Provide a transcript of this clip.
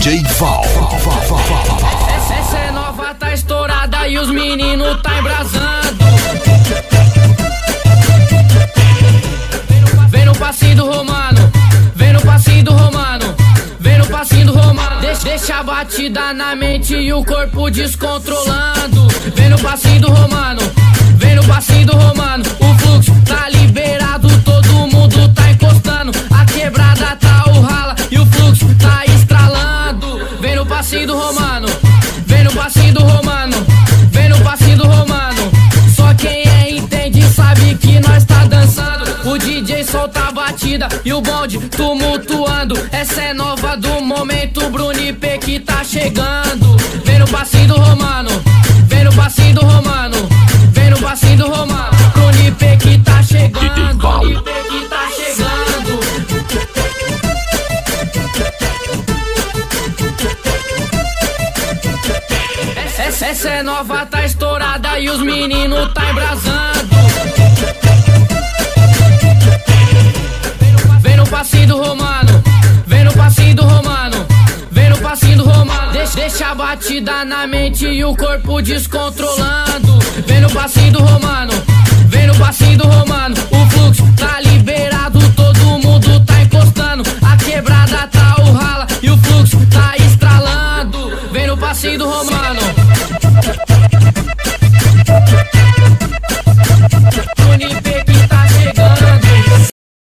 DJ Val. Essa é nova, tá estourada e os meninos tá embrasando. Vem no passinho do Romano, vem no passinho do Romano, vem no passinho do Romano. Deixa a batida na mente e o corpo descontrolando. Vem no passinho do Romano, vem no passinho do Romano. O fluxo tá liberado, todo mundo tá encostando. A quebrada tá o rala e o fluxo tá estralando. Vem no passinho do Romano, vem no passinho do Romano, vem no passinho do Romano. Só quem entende sabe que nós tá dançando. O DJ solta a batida e o bonde tumultuando. Essa é nova do momento, Bruni P que tá chegando. Vem no passinho do Romano, vem no passinho do Romano, vem no passinho do Romano. Bruni P que tá chegando, Bruni P que tá chegando. Essa é nova, tá estourada e os meninos tá embrasando. Vem no passinho do Romano, vem no passinho do Romano, vem no passinho do Romano. Deixa a batida na mente e o corpo descontrolando. Vem no passinho do Romano, vem no passinho do Romano. O fluxo tá liberado, todo mundo tá encostando. A quebrada tá